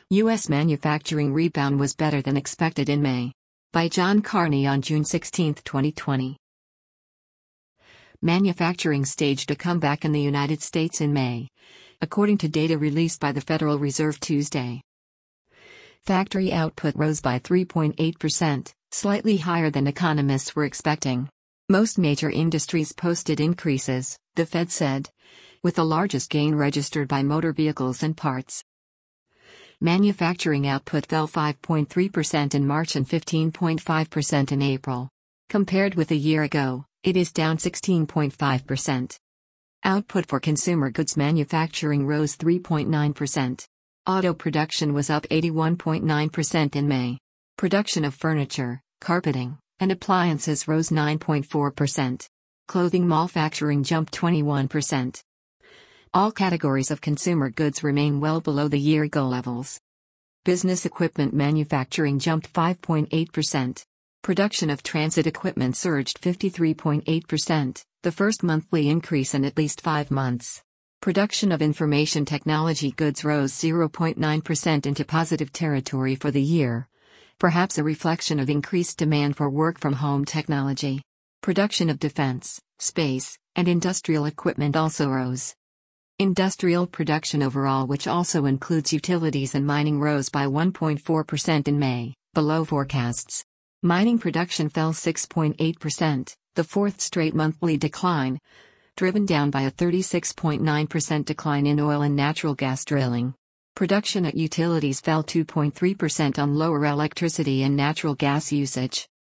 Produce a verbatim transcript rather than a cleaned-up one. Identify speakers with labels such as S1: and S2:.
S1: U S manufacturing rebound was better than expected in May. By John Carney on June sixteenth, twenty twenty. Manufacturing staged a comeback in the United States in May, according to data released by the Federal Reserve Tuesday. Factory output rose by three point eight percent, slightly higher than economists were expecting. Most major industries posted increases, the Fed said, with the largest gain registered by motor vehicles and parts. Manufacturing output fell five point three percent in March and fifteen point five percent in April. Compared with a year ago, it is down sixteen point five percent. Output for consumer goods manufacturing rose three point nine percent. Auto production was up eighty-one point nine percent in May. Production of furniture, carpeting, and appliances rose nine point four percent. Clothing manufacturing jumped twenty-one percent. All categories of consumer goods remain well below the year-ago levels. Business equipment manufacturing jumped five point eight percent. Production of transit equipment surged fifty-three point eight percent, the first monthly increase in at least five months. Production of information technology goods rose zero point nine percent into positive territory for the year, perhaps a reflection of increased demand for work-from-home technology. Production of defense, space, and industrial equipment also rose. Industrial production overall, which also includes utilities and mining, rose by one point four percent in May, below forecasts. Mining production fell six point eight percent, the fourth straight monthly decline, driven down by a thirty-six point nine percent decline in oil and natural gas drilling. Production at utilities fell two point three percent on lower electricity and natural gas usage.